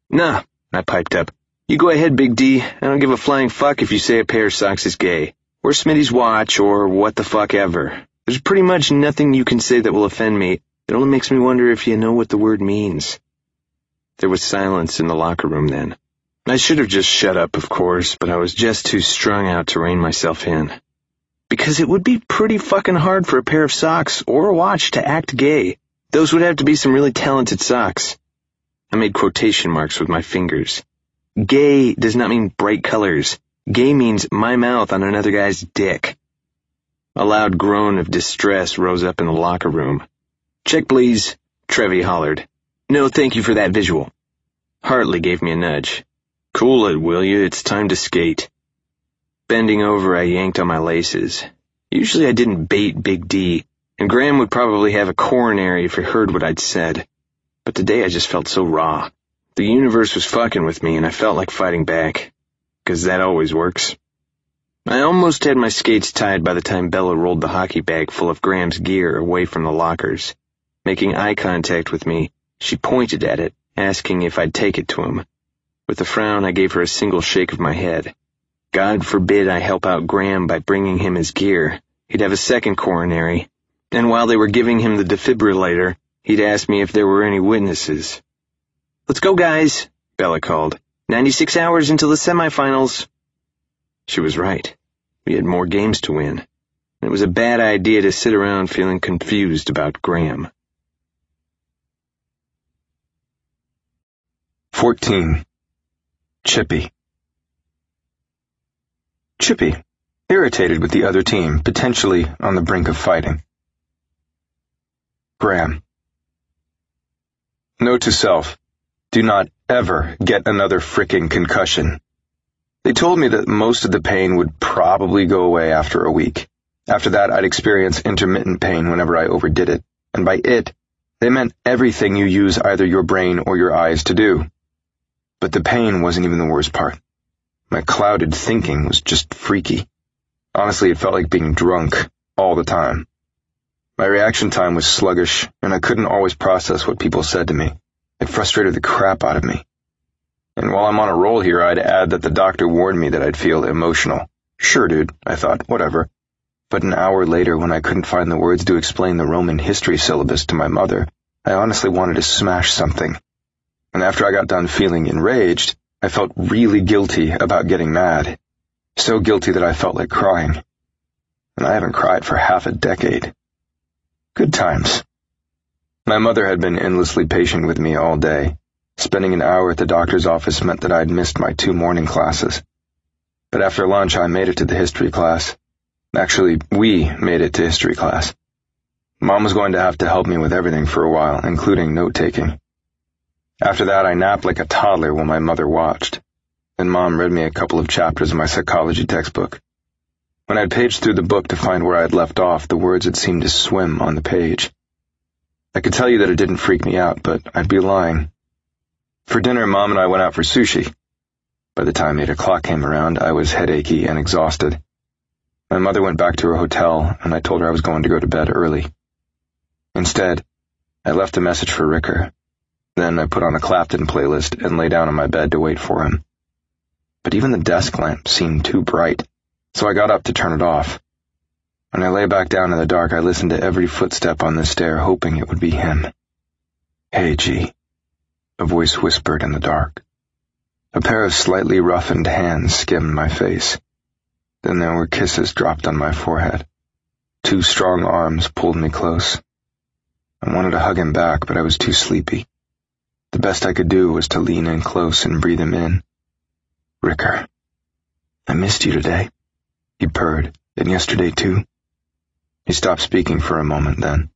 Nah, I piped up. You go ahead, Big D. I don't give a flying fuck if you say a pair of socks is gay, or Smitty's watch, or what the fuck ever. There's pretty much nothing you can say that will offend me. It only makes me wonder if you know what the word means. There was silence in the locker room then. I should have just shut up, of course, but I was just too strung out to rein myself in. Because it would be pretty fucking hard for a pair of socks or a watch to act gay. Those would have to be some really talented socks. I made quotation marks with my fingers. Gay does not mean bright colors. Gay means my mouth on another guy's dick. A loud groan of distress rose up in the locker room. Check, please, Trevi hollered. No, thank you for that visual. Hartley gave me a nudge. Cool it, will you? It's time to skate. Bending over, I yanked on my laces. Usually I didn't bait Big D, and Graham would probably have a coronary if he heard what I'd said. But today I just felt so raw. The universe was fucking with me, and I felt like fighting back. 'Cause that always works. I almost had my skates tied by the time Bella rolled the hockey bag full of Graham's gear away from the lockers. Making eye contact with me, she pointed at it, asking if I'd take it to him. With a frown, I gave her a single shake of my head. God forbid I help out Graham by bringing him his gear. He'd have a second coronary, and while they were giving him the defibrillator, he'd ask me if there were any witnesses. Let's go, guys, Bella called. 96 hours until the semifinals. She was right. We had more games to win. It was a bad idea to sit around feeling confused about Graham. 14. Chippy. Chippy, irritated with the other team, potentially on the brink of fighting. Graham. Note to self, do not ever get another frickin' concussion. They told me that most of the pain would probably go away after a week. After that, I'd experience intermittent pain whenever I overdid it, and by it, they meant everything you use either your brain or your eyes to do. But the pain wasn't even the worst part. My clouded thinking was just freaky. Honestly, it felt like being drunk all the time. My reaction time was sluggish, and I couldn't always process what people said to me. It frustrated the crap out of me. And while I'm on a roll here, I'd add that the doctor warned me that I'd feel emotional. Sure, dude, I thought, whatever. But an hour later, when I couldn't find the words to explain the Roman history syllabus to my mother, I honestly wanted to smash something. And after I got done feeling enraged, I felt really guilty about getting mad. So guilty that I felt like crying. And I haven't cried for half a decade. Good times. My mother had been endlessly patient with me all day. Spending an hour at the doctor's office meant that I'd missed my 2 morning classes. But after lunch, I made it to the history class. Actually, we made it to history class. Mom was going to have to help me with everything for a while, including note-taking. After that, I napped like a toddler while my mother watched. Then Mom read me a couple of chapters of my psychology textbook. When I'd paged through the book to find where I'd left off, the words had seemed to swim on the page. I could tell you that it didn't freak me out, but I'd be lying. For dinner, Mom and I went out for sushi. By the time 8 o'clock came around, I was headachy and exhausted. My mother went back to her hotel, and I told her I was going to go to bed early. Instead, I left a message for Ricker. Then I put on a Clapton playlist and lay down on my bed to wait for him. But even the desk lamp seemed too bright, so I got up to turn it off. When I lay back down in the dark, I listened to every footstep on the stair, hoping it would be him. Hey, G. A voice whispered in the dark. A pair of slightly roughened hands skimmed my face. Then there were kisses dropped on my forehead. 2 strong arms pulled me close. I wanted to hug him back, but I was too sleepy. The best I could do was to lean in close and breathe him in. Ricker. I missed you today, he purred, and yesterday too. He stopped speaking for a moment then.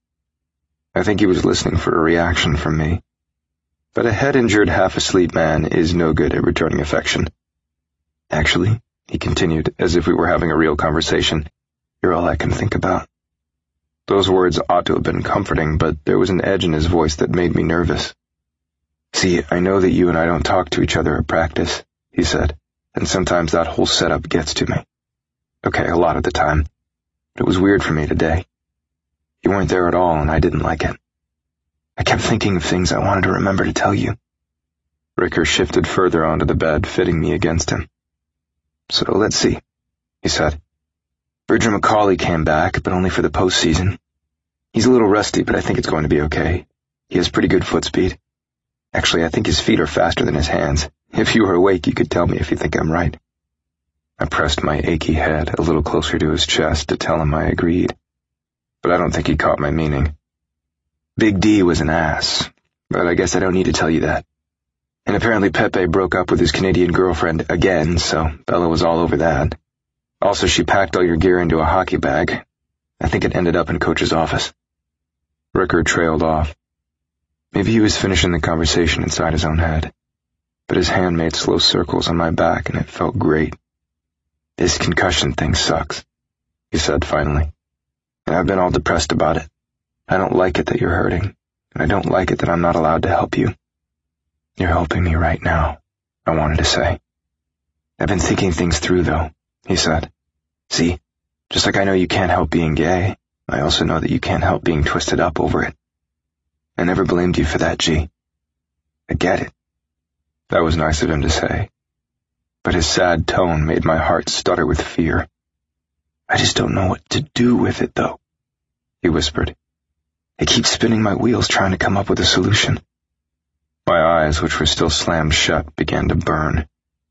I think he was listening for a reaction from me. But a head-injured, half-asleep man is no good at returning affection. Actually, he continued, as if we were having a real conversation, you're all I can think about. Those words ought to have been comforting, but there was an edge in his voice that made me nervous. See, I know that you and I don't talk to each other at practice, he said, and sometimes that whole setup gets to me. Okay, a lot of the time. But it was weird for me today. You weren't there at all, and I didn't like it. I kept thinking of things I wanted to remember to tell you. Ricker shifted further onto the bed, fitting me against him. "So let's see," he said. "Virgil McCauley came back, but only for the postseason. He's a little rusty, but I think it's going to be okay. He has pretty good foot speed. Actually, I think his feet are faster than his hands. If you were awake, you could tell me if you think I'm right." I pressed my achy head a little closer to his chest to tell him I agreed, but I don't think he caught my meaning. Big D was an ass, but I guess I don't need to tell you that. And apparently Pepe broke up with his Canadian girlfriend again, so Bella was all over that. Also, she packed all your gear into a hockey bag. I think it ended up in Coach's office. Ricker trailed off. Maybe he was finishing the conversation inside his own head, but his hand made slow circles on my back and it felt great. "This concussion thing sucks," he said finally. "And I've been all depressed about it. I don't like it that you're hurting, and I don't like it that I'm not allowed to help you." "You're helping me right now," I wanted to say. "I've been thinking things through, though," he said. "See, just like I know you can't help being gay, I also know that you can't help being twisted up over it. I never blamed you for that, G. I get it." That was nice of him to say, but his sad tone made my heart stutter with fear. "I just don't know what to do with it, though," he whispered. "I keep spinning my wheels trying to come up with a solution." My eyes, which were still slammed shut, began to burn.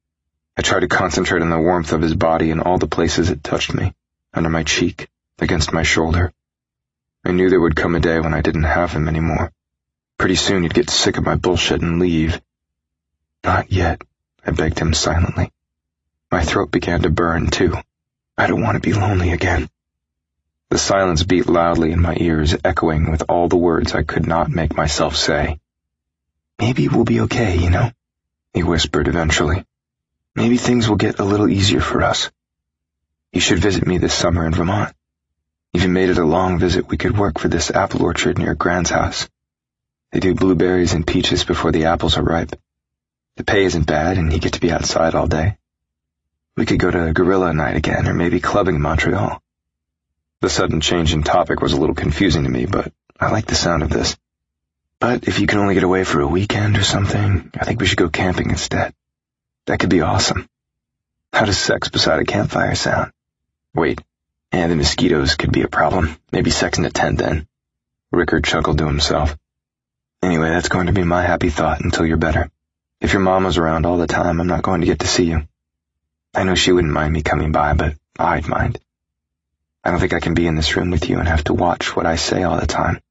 I tried to concentrate on the warmth of his body in all the places it touched me, under my cheek, against my shoulder. I knew there would come a day when I didn't have him anymore. Pretty soon he'd get sick of my bullshit and leave. "Not yet," I begged him silently. My throat began to burn, too. I don't want to be lonely again. The silence beat loudly in my ears, echoing with all the words I could not make myself say. "Maybe we'll be okay, you know," he whispered eventually. "Maybe things will get a little easier for us. You should visit me this summer in Vermont. Even made it a long visit, we could work for this apple orchard near Grant's house. They do blueberries and peaches before the apples are ripe. The pay isn't bad, and you get to be outside all day. We could go to Gorilla Night again, or maybe clubbing in Montreal." The sudden change in topic was a little confusing to me, but I liked the sound of this. "But if you can only get away for a weekend or something, I think we should go camping instead. That could be awesome. How does sex beside a campfire sound? Wait, and the mosquitoes could be a problem. Maybe sex in a tent then." Ricker chuckled to himself. "Anyway, that's going to be my happy thought until you're better. If your mom was around all the time, I'm not going to get to see you. I know she wouldn't mind me coming by, but I'd mind. I don't think I can be in this room with you and have to watch what I say all the time.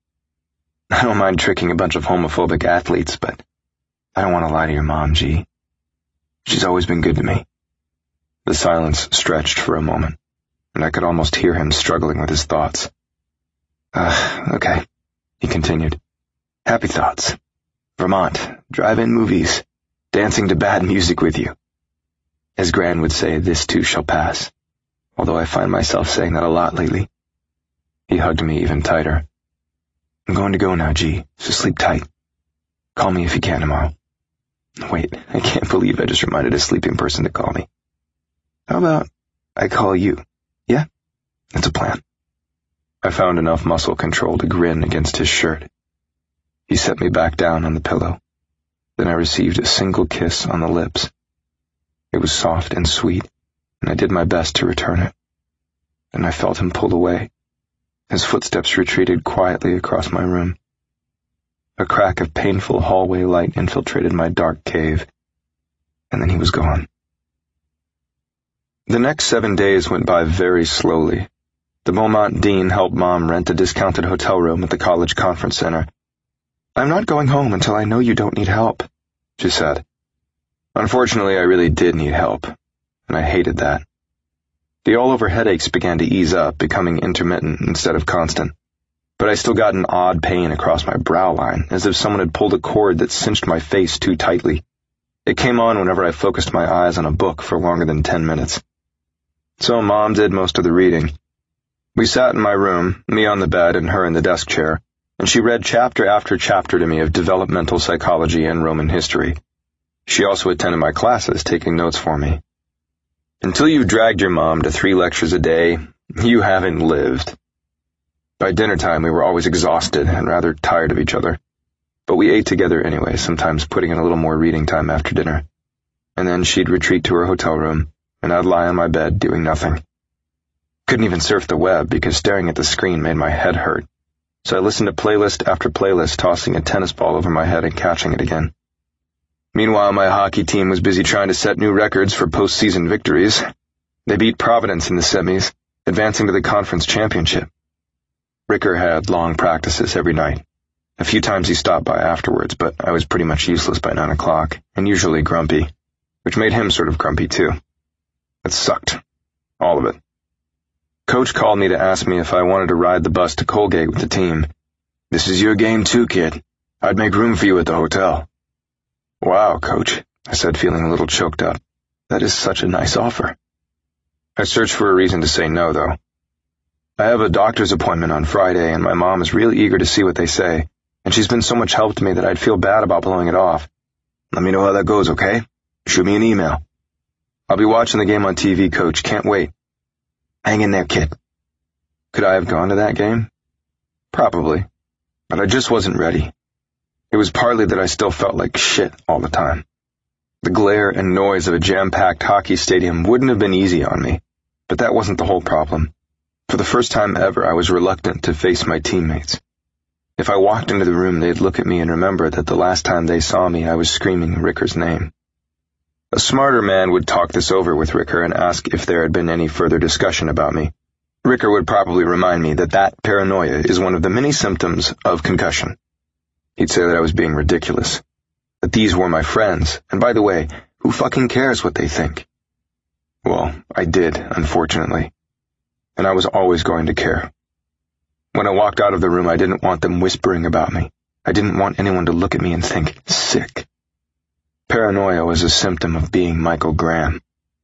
I don't mind tricking a bunch of homophobic athletes, but I don't want to lie to your mom, G. She's always been good to me." The silence stretched for a moment, and I could almost hear him struggling with his thoughts. Okay," he continued. "Happy thoughts. Vermont, drive-in movies, dancing to bad music with you. As Gran would say, this too shall pass, although I find myself saying that a lot lately." He hugged me even tighter. "I'm going to go now, G, so sleep tight. Call me if you can tomorrow." Wait, I can't believe I just reminded a sleeping person to call me. "How about I call you? Yeah? That's a plan." I found enough muscle control to grin against his shirt. He set me back down on the pillow. Then I received a single kiss on the lips. It was soft and sweet, and I did my best to return it. Then I felt him pull away. His footsteps retreated quietly across my room. A crack of painful hallway light infiltrated my dark cave, and then he was gone. The next 7 days went by very slowly. The Beaumont dean helped Mom rent a discounted hotel room at the college conference center. "I'm not going home until I know you don't need help," she said. Unfortunately, I really did need help, and I hated that. The all-over headaches began to ease up, becoming intermittent instead of constant. But I still got an odd pain across my brow line, as if someone had pulled a cord that cinched my face too tightly. It came on whenever I focused my eyes on a book for longer than 10 minutes. So Mom did most of the reading. We sat in my room, me on the bed and her in the desk chair, and she read chapter after chapter to me of developmental psychology and Roman history. She also attended my classes, taking notes for me. Until you've dragged your mom to 3 lectures a day, you haven't lived. By dinner time, we were always exhausted and rather tired of each other. but we ate together anyway, sometimes putting in a little more reading time after dinner. And then she'd retreat to her hotel room, and I'd lie on my bed doing nothing. Couldn't even surf the web because staring at the screen made my head hurt, so I listened to playlist after playlist, tossing a tennis ball over my head and catching it again. Meanwhile, my hockey team was busy trying to set new records for postseason victories. They beat Providence in the semis, advancing to the conference championship. Ricker had long practices every night. A few times he stopped by afterwards, but I was pretty much useless by 9 o'clock, and usually grumpy, which made him sort of grumpy too. It sucked. All of it. Coach called me to ask me if I wanted to ride the bus to Colgate with the team. "This is your game too, kid. I'd make room for you at the hotel." "Wow, Coach," I said, feeling a little choked up. "That is such a nice offer." I searched for a reason to say no, though. "I have a doctor's appointment on Friday, and my mom is really eager to see what they say, and she's been so much help to me that I'd feel bad about blowing it off. Let me know how that goes, okay? Shoot me an email." "I'll be watching the game on TV, Coach. Can't wait." "Hang in there, kid." Could I have gone to that game? Probably, but I just wasn't ready. It was partly that I still felt like shit all the time. The glare and noise of a jam-packed hockey stadium wouldn't have been easy on me, but that wasn't the whole problem. For the first time ever, I was reluctant to face my teammates. If I walked into the room, they'd look at me and remember that the last time they saw me, I was screaming Ricker's name. A smarter man would talk this over with Ricker and ask if there had been any further discussion about me. Ricker would probably remind me that paranoia is one of the many symptoms of concussion. He'd say that I was being ridiculous, that these were my friends, and by the way, who fucking cares what they think? Well, I did, unfortunately, and I was always going to care. When I walked out of the room, I didn't want them whispering about me. I didn't want anyone to look at me and think, sick. Paranoia was a symptom of being Michael Graham.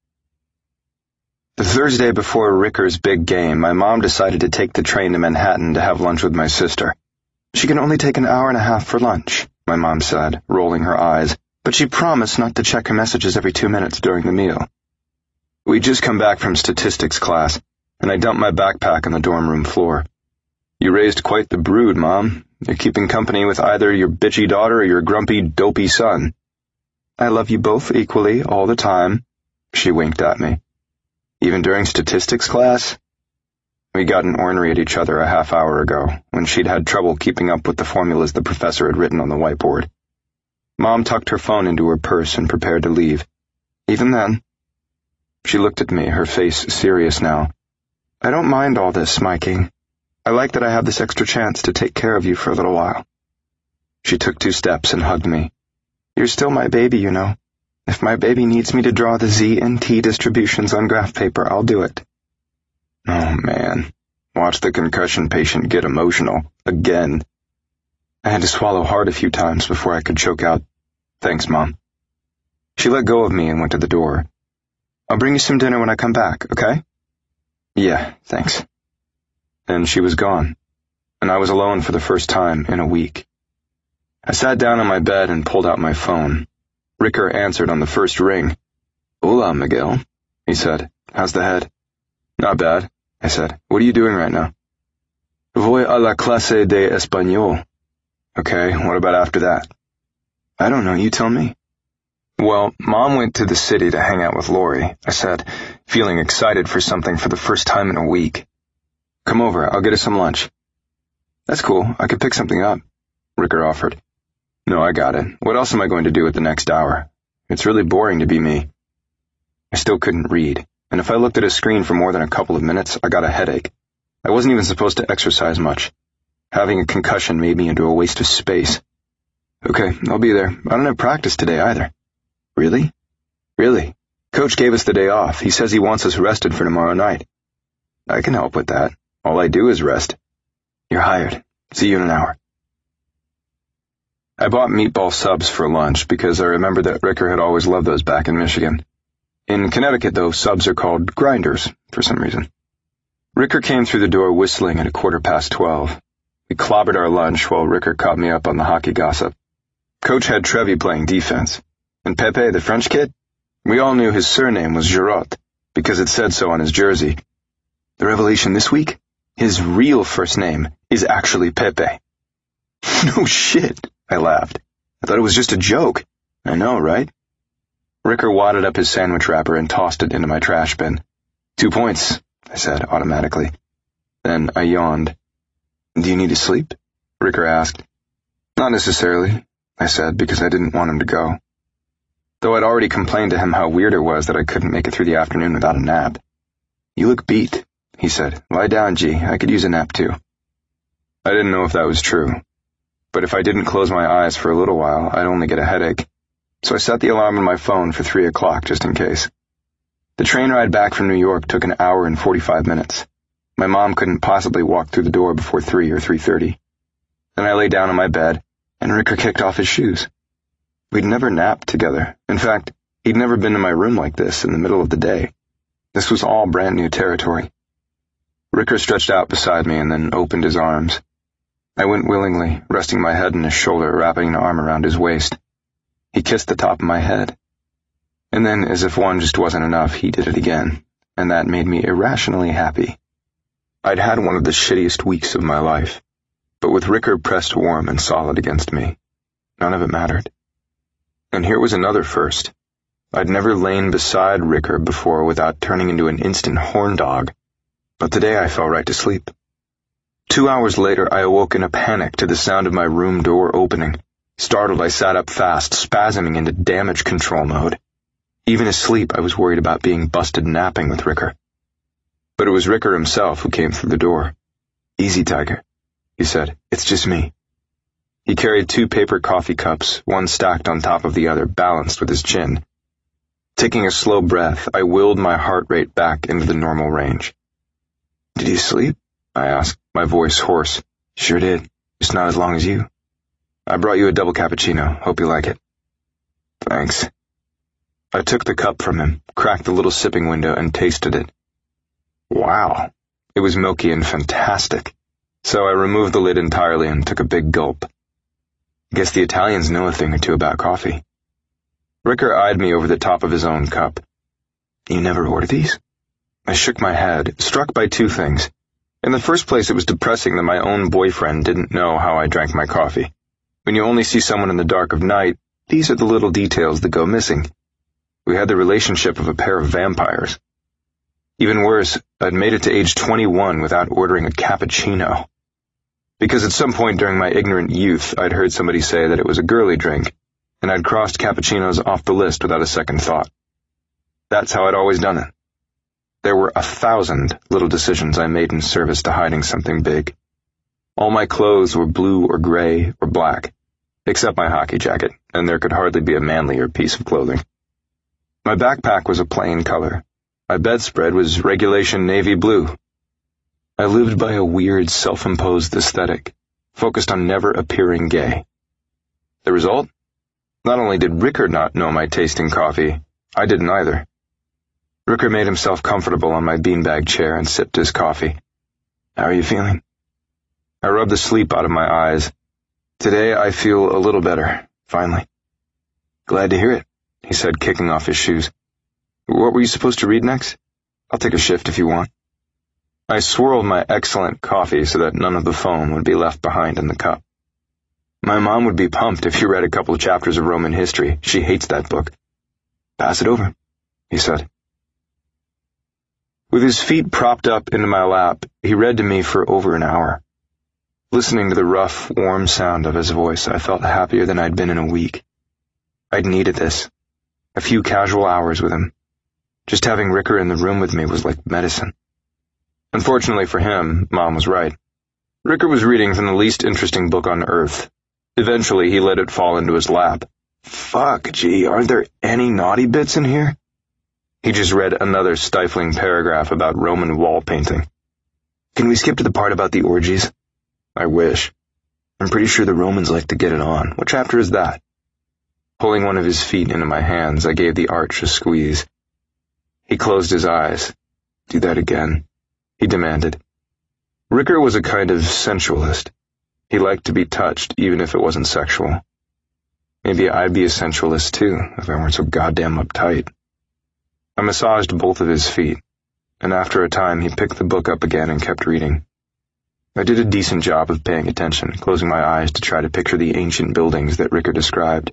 The Thursday before Ricker's big game, my mom decided to take the train to Manhattan to have lunch with my sister. "She can only take an hour and a half for lunch," my mom said, rolling her eyes, but she promised not to check her messages every 2 minutes during the meal. We'd just come back from statistics class, and I dumped my backpack on the dorm room floor. "You raised quite the brood, Mom. You're keeping company with either your bitchy daughter or your grumpy, dopey son." "I love you both equally, all the time," she winked at me. "Even during statistics class?" We'd gotten ornery at each other a half hour ago, when she'd had trouble keeping up with the formulas the professor had written on the whiteboard. Mom tucked her phone into her purse and prepared to leave. "Even then?" She looked at me, her face serious now. "I don't mind all this, Mikey. I like that I have this extra chance to take care of you for a little while." She took 2 steps and hugged me. "You're still my baby, you know. If my baby needs me to draw the Z and T distributions on graph paper, I'll do it." Oh, man. Watch the concussion patient get emotional. Again. I had to swallow hard a few times before I could choke out, "Thanks, Mom." She let go of me and went to the door. "I'll bring you some dinner when I come back, okay?" "Yeah, thanks." And she was gone, and I was alone for the first time in a week. I sat down on my bed and pulled out my phone. Ricker answered on the first ring. "Hola, Miguel," he said. "How's the head?" "Not bad," I said. "What are you doing right now?" "Voy a la clase de español." "Okay, what about after that?" "I don't know, you tell me." "Well, Mom went to the city to hang out with Lori," I said, feeling excited for something for the first time in a week. "Come over, I'll get us some lunch." "That's cool, I could pick something up," Ricker offered. "No, I got it. What else am I going to do at the next hour? It's really boring to be me." I still couldn't read, and if I looked at a screen for more than a couple of minutes, I got a headache. I wasn't even supposed to exercise much. Having a concussion made me into a waste of space. "Okay, I'll be there. I don't have practice today either." "Really?" "Really. Coach gave us the day off. He says he wants us rested for tomorrow night." "I can help with that. All I do is rest." "You're hired. See you in an hour." I bought meatball subs for lunch because I remembered that Ricker had always loved those back in Michigan. In Connecticut, though, subs are called grinders for some reason. Ricker came through the door whistling at 12:15. We clobbered our lunch while Ricker caught me up on the hockey gossip. Coach had Trevi playing defense. And Pepe, the French kid? We all knew his surname was Girotte because it said so on his jersey. The revelation this week? His real first name is actually Pepe. No shit. I laughed. I thought it was just a joke. I know, right? Ricker wadded up his sandwich wrapper and tossed it into my trash bin. 2 points, I said automatically. Then I yawned. Do you need to sleep? Ricker asked. Not necessarily, I said, because I didn't want him to go. Though I'd already complained to him how weird it was that I couldn't make it through the afternoon without a nap. You look beat, he said. Lie down, G. I could use a nap too. I didn't know if that was true. But if I didn't close my eyes for a little while, I'd only get a headache. So I set the alarm on my phone for 3 o'clock just in case. The train ride back from New York took an hour and 45 minutes. My mom couldn't possibly walk through the door before 3 or 3:30. Then I lay down on my bed, and Ricker kicked off his shoes. We'd never napped together. In fact, he'd never been to my room like this in the middle of the day. This was all brand new territory. Ricker stretched out beside me and then opened his arms. I went willingly, resting my head on his shoulder, wrapping an arm around his waist. He kissed the top of my head. And then, as if one just wasn't enough, he did it again, and that made me irrationally happy. I'd had one of the shittiest weeks of my life, but with Ricker pressed warm and solid against me, none of it mattered. And here was another first. I'd never lain beside Ricker before without turning into an instant horn dog, but today I fell right to sleep. 2 hours later, I awoke in a panic to the sound of my room door opening. Startled, I sat up fast, spasming into damage control mode. Even asleep, I was worried about being busted napping with Ricker. But it was Ricker himself who came through the door. Easy, Tiger, he said. It's just me. He carried 2 paper coffee cups, one stacked on top of the other, balanced with his chin. Taking a slow breath, I willed my heart rate back into the normal range. Did you sleep? I asked, my voice hoarse. Sure did, just not as long as you. I brought you a double cappuccino. Hope you like it. Thanks. I took the cup from him, cracked the little sipping window, and tasted it. Wow. It was milky and fantastic. So I removed the lid entirely and took a big gulp. Guess the Italians know a thing or two about coffee. Ricker eyed me over the top of his own cup. You never order these? I shook my head, struck by 2 things. In the first place, it was depressing that my own boyfriend didn't know how I drank my coffee. When you only see someone in the dark of night, these are the little details that go missing. We had the relationship of a pair of vampires. Even worse, I'd made it to age 21 without ordering a cappuccino. Because at some point during my ignorant youth, I'd heard somebody say that it was a girly drink, and I'd crossed cappuccinos off the list without a second thought. That's how I'd always done it. There were 1,000 little decisions I made in service to hiding something big. All my clothes were blue or gray or black, except my hockey jacket, and there could hardly be a manlier piece of clothing. My backpack was a plain color. My bedspread was regulation navy blue. I lived by a weird self-imposed aesthetic, focused on never appearing gay. The result? Not only did Ricker not know my taste in coffee, I didn't either. Ricker made himself comfortable on my beanbag chair and sipped his coffee. How are you feeling? I rubbed the sleep out of my eyes. Today I feel a little better, finally. Glad to hear it, he said, kicking off his shoes. What were you supposed to read next? I'll take a shift if you want. I swirled my excellent coffee so that none of the foam would be left behind in the cup. My mom would be pumped if you read a couple of chapters of Roman history. She hates that book. Pass it over, he said. With his feet propped up into my lap, he read to me for over an hour. Listening to the rough, warm sound of his voice, I felt happier than I'd been in a week. I'd needed this. A few casual hours with him. Just having Ricker in the room with me was like medicine. Unfortunately for him, Mom was right. Ricker was reading from the least interesting book on earth. Eventually, he let it fall into his lap. Fuck, gee, aren't there any naughty bits in here? He just read another stifling paragraph about Roman wall painting. Can we skip to the part about the orgies? I wish. I'm pretty sure the Romans like to get it on. What chapter is that? Pulling one of his feet into my hands, I gave the arch a squeeze. He closed his eyes. Do that again, he demanded. Ricker was a kind of sensualist. He liked to be touched, even if it wasn't sexual. Maybe I'd be a sensualist too, if I weren't so goddamn uptight. I massaged both of his feet, and after a time he picked the book up again and kept reading. I did a decent job of paying attention, closing my eyes to try to picture the ancient buildings that Ricker described.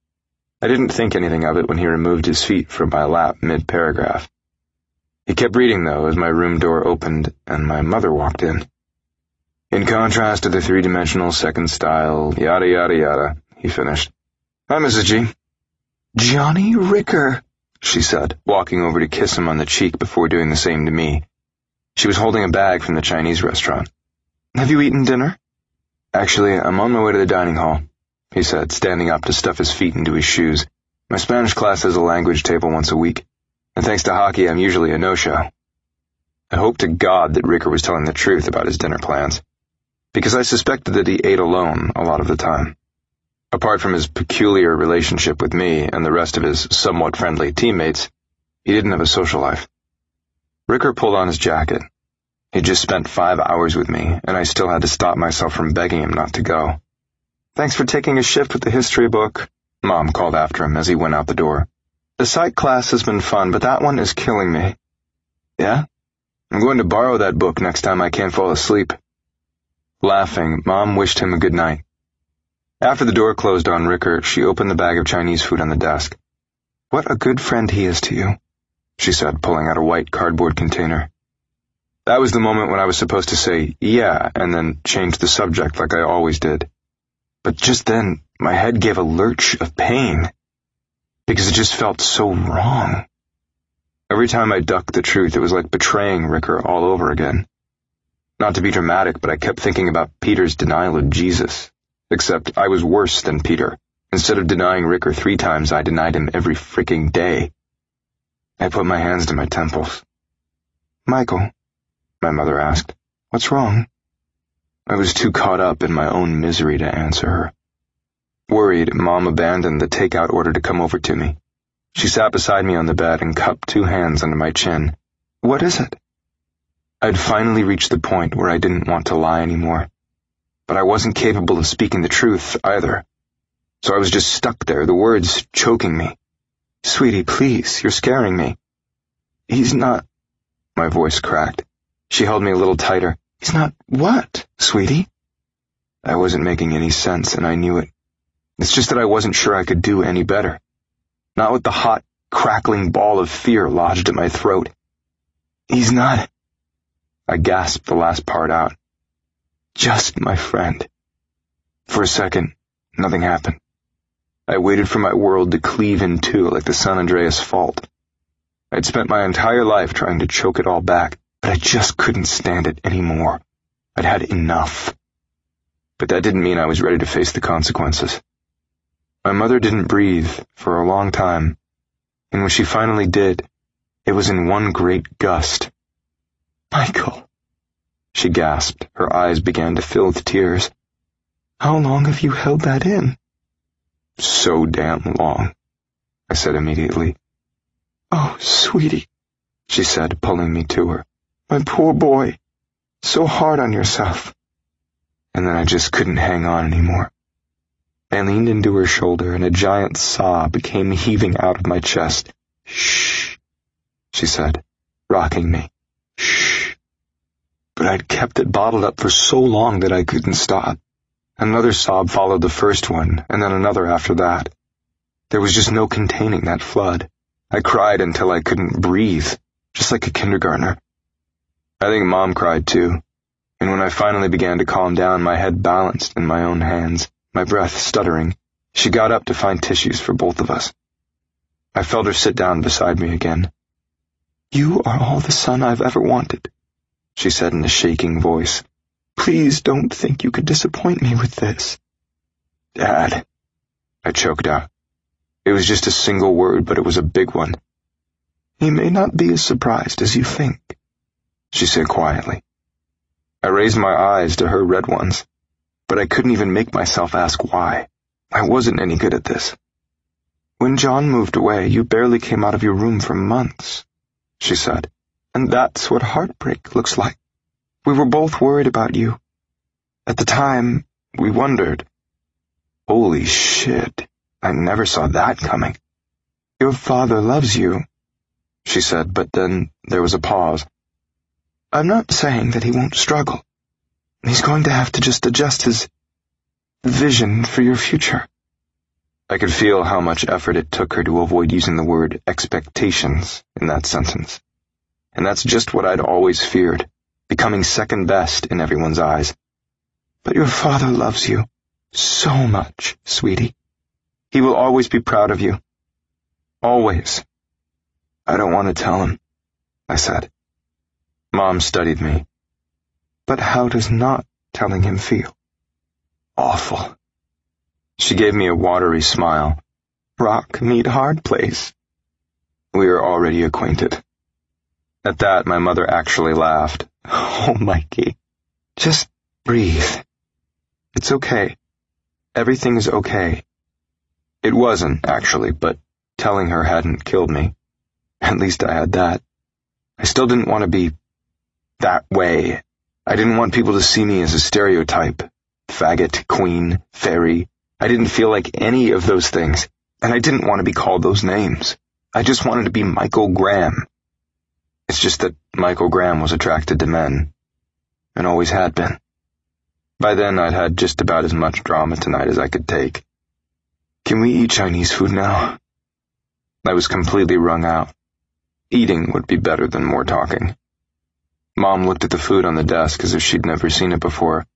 I didn't think anything of it when he removed his feet from my lap mid-paragraph. He kept reading, though, as my room door opened and my mother walked in. In contrast to the three-dimensional second style, yada yada yada, he finished. Hi, Mrs. G. Johnny Ricker, she said, walking over to kiss him on the cheek before doing the same to me. She was holding a bag from the Chinese restaurant. Have you eaten dinner? Actually, I'm on my way to the dining hall, he said, standing up to stuff his feet into his shoes. My Spanish class has a language table once a week, and thanks to hockey, I'm usually a no-show. I hoped to God that Ricker was telling the truth about his dinner plans, because I suspected that he ate alone a lot of the time. Apart from his peculiar relationship with me and the rest of his somewhat friendly teammates, he didn't have a social life. Ricker pulled on his jacket. He'd just spent 5 hours with me, and I still had to stop myself from begging him not to go. Thanks for taking a shift with the history book, Mom called after him as he went out the door. The psych class has been fun, but that one is killing me. Yeah? I'm going to borrow that book next time I can't fall asleep. Laughing, Mom wished him a good night. After the door closed on Ricker, she opened the bag of Chinese food on the desk. What a good friend he is to you, she said, pulling out a white cardboard container. That was the moment when I was supposed to say, yeah, and then change the subject like I always did. But just then, my head gave a lurch of pain, because it just felt so wrong. Every time I ducked the truth, it was like betraying Ricker all over again. Not to be dramatic, but I kept thinking about Peter's denial of Jesus, except I was worse than Peter. Instead of denying Ricker 3 times, I denied him every freaking day. I put my hands to my temples. Michael, my mother asked, what's wrong? I was too caught up in my own misery to answer her. Worried, Mom abandoned the takeout order to come over to me. She sat beside me on the bed and cupped 2 hands under my chin. What is it? I'd finally reached the point where I didn't want to lie anymore. But I wasn't capable of speaking the truth either. So I was just stuck there, the words choking me. Sweetie, please, you're scaring me. He's not... My voice cracked. She held me a little tighter. He's not what, sweetie? I wasn't making any sense, and I knew it. It's just that I wasn't sure I could do any better. Not with the hot, crackling ball of fear lodged at my throat. He's not... I gasped the last part out. Just my friend. For a second, nothing happened. I waited for my world to cleave in two like the San Andreas Fault. I'd spent my entire life trying to choke it all back, but I just couldn't stand it anymore. I'd had enough. But that didn't mean I was ready to face the consequences. My mother didn't breathe for a long time, and when she finally did, it was in one great gust. Michael, she gasped. Her eyes began to fill with tears. How long have you held that in? So damn long, I said immediately. Oh, sweetie, she said, pulling me to her. My poor boy. So hard on yourself. And then I just couldn't hang on anymore. I leaned into her shoulder, and a giant sob came heaving out of my chest. Shh, she said, rocking me. Shh. But I'd kept it bottled up for so long that I couldn't stop. Another sob followed the first one, and then another after that. There was just no containing that flood. I cried until I couldn't breathe, just like a kindergartner. I think Mom cried too, and when I finally began to calm down, my head balanced in my own hands, my breath stuttering, she got up to find tissues for both of us. I felt her sit down beside me again. You are all the son I've ever wanted, she said in a shaking voice. Please don't think you could disappoint me with this. Dad, I choked out. It was just a single word, but it was a big one. He may not be as surprised as you think, she said quietly. I raised my eyes to her red ones, but I couldn't even make myself ask why. I wasn't any good at this. When John moved away, you barely came out of your room for months, she said, and that's what heartbreak looks like. We were both worried about you. At the time, we wondered. Holy shit, I never saw that coming. Your father loves you, she said, but then there was a pause. I'm not saying that he won't struggle. He's going to have to just adjust his vision for your future. I could feel how much effort it took her to avoid using the word expectations in that sentence. And that's just what I'd always feared, becoming second best in everyone's eyes. But your father loves you so much, sweetie. He will always be proud of you. Always. I don't want to tell him, I said. Mom studied me. But how does not telling him feel? Awful. She gave me a watery smile. Rock meet hard place. We are already acquainted. At that, my mother actually laughed. Oh, Mikey, just breathe. It's okay. Everything is okay. It wasn't, actually, but telling her hadn't killed me. At least I had that. I still didn't want to be that way. I didn't want people to see me as a stereotype. Faggot, queen, fairy. I didn't feel like any of those things, and I didn't want to be called those names. I just wanted to be Michael Graham. It's just that Michael Graham was attracted to men, and always had been. By then, I'd had just about as much drama tonight as I could take. Can we eat Chinese food now? I was completely wrung out. Eating would be better than more talking. Mom looked at the food on the desk as if she'd never seen it before.